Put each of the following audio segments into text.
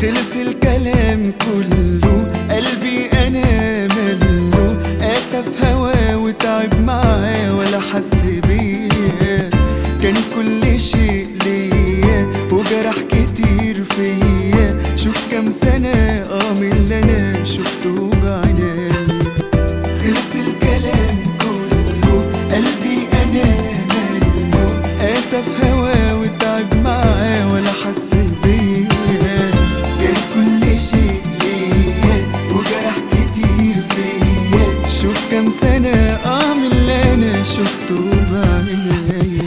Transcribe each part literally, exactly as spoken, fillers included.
خلص الكلام كله، قلبي انا مله، اسف هوا وتعب معاه ولا حس بيا. كان كل شيء ليا وجرح كتير فيا، شوف كام سنة اه من اللي انا شفته بعينيا. خلص الكلام كله، قلبي انا مله، اسف هوا وتعب معاه ولا حس بيا. كان كل شيء ليا وجرح كتير فيا، شوف كام سنة اه من اللي انا شفته بعينيا.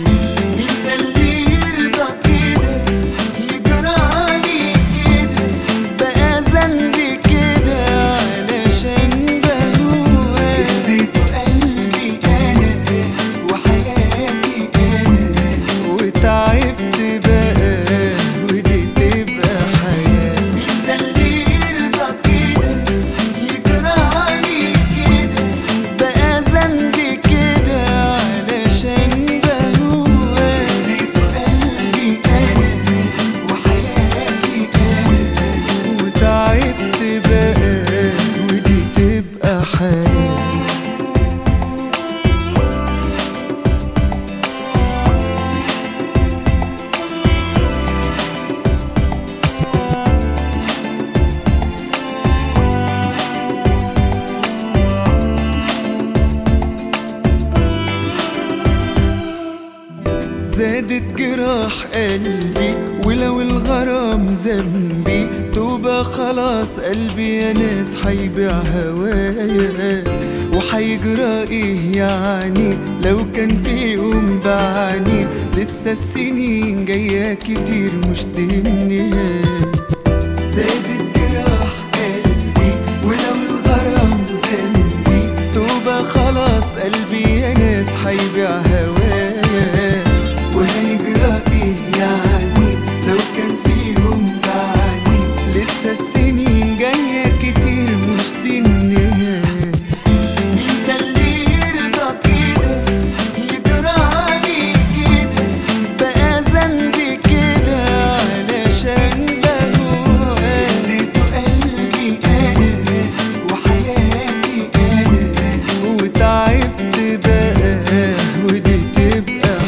زادت جراح قلبي ولو الغرام ذنبي، توبة خلاص قلبي يا ناس حيبيع هوايا. وحيجرى ايه يعني لو كان في يوم بعاني، لسه السنين جاية كتير مش دي النهاية. زادت جراح قلبي ولو الغرام ذنبي، توبة خلاص قلبي يا ناس حيبيع هوايا. وهيجرى ايه يعني لو كان في يوم بعاني، لسه السنين جاية كتير مش دي النهاية. مين ده اللي يرضى كده يجرى عليه كده، بقى ذنبي كده علشان بهواه. اديته قلبي انا وحياتي انا، وتعبت بقى ودي تبقى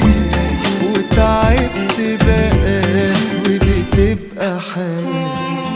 تعبت بقى ودي تبقى حياة.